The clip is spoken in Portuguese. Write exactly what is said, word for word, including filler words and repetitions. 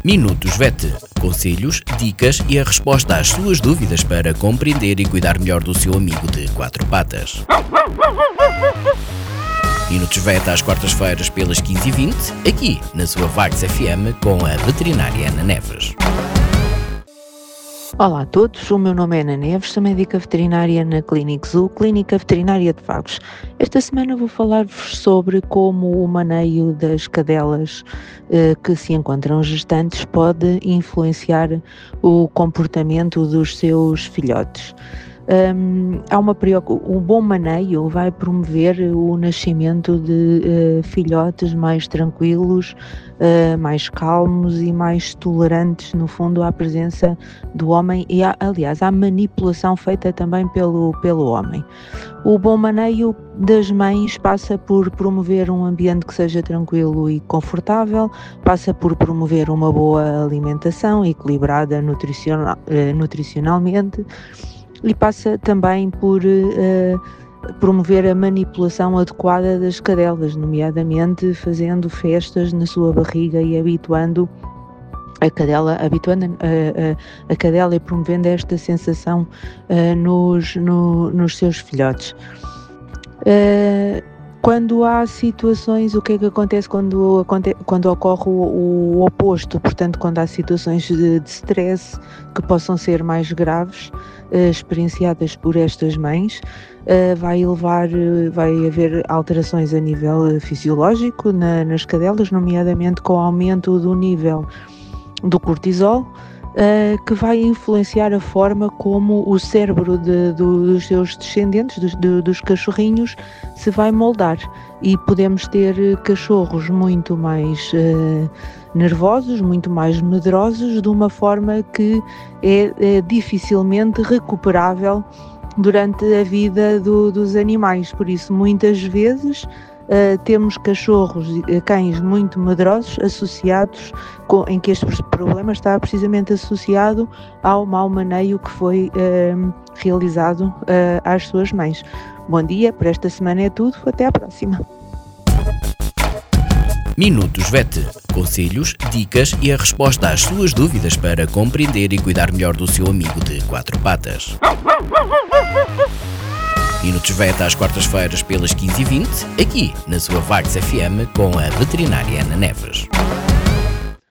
Minutos Vet. Conselhos, dicas e a resposta às suas dúvidas para compreender e cuidar melhor do seu amigo de quatro patas. Minutos Vet às quartas-feiras pelas quinze e vinte, aqui na sua Vagos F M com a veterinária Ana Neves. Olá a todos, o meu nome é Ana Neves, sou médica veterinária na Clinic Zoo, Clínica Veterinária de Vagos. Esta semana vou falar-vos sobre como o maneio das cadelas eh, que se encontram gestantes pode influenciar o comportamento dos seus filhotes. Um, há uma preocupação, um bom maneio vai promover o nascimento de uh, filhotes mais tranquilos, uh, mais calmos e mais tolerantes, no fundo, à presença do homem e, à, aliás, à manipulação feita também pelo, pelo homem. O bom maneio das mães passa por promover um ambiente que seja tranquilo e confortável, passa por promover uma boa alimentação equilibrada nutricional, uh, nutricionalmente, e passa também por uh, promover a manipulação adequada das cadelas, nomeadamente fazendo festas na sua barriga e habituando a cadela, habituando a, a, a cadela e promovendo esta sensação uh, nos, no, nos seus filhotes. Uh, Quando há situações, o que é que acontece quando, quando ocorre o, o oposto? Portanto, quando há situações de, de stress que possam ser mais graves, eh, experienciadas por estas mães, eh, vai levar, vai haver alterações a nível fisiológico na, nas cadelas, nomeadamente com o aumento do nível do cortisol, Uh, que vai influenciar a forma como o cérebro de, do, dos seus descendentes, dos, de, dos cachorrinhos, se vai moldar. E podemos ter cachorros muito mais uh, nervosos, muito mais medrosos, de uma forma que é, é dificilmente recuperável durante a vida do, dos animais. Por isso, muitas vezes, Uh, temos cachorros, uh, cães muito medrosos associados, com, em que este problema está precisamente associado ao mau maneio que foi uh, realizado uh, às suas mães. Bom dia, por esta semana é tudo, até à próxima. Minutos Vet. Conselhos, dicas e a resposta às suas dúvidas para compreender e cuidar melhor do seu amigo de quatro patas. Minutos Vet às quartas-feiras pelas quinze e vinte, aqui na sua Vagos F M com a veterinária Ana Neves.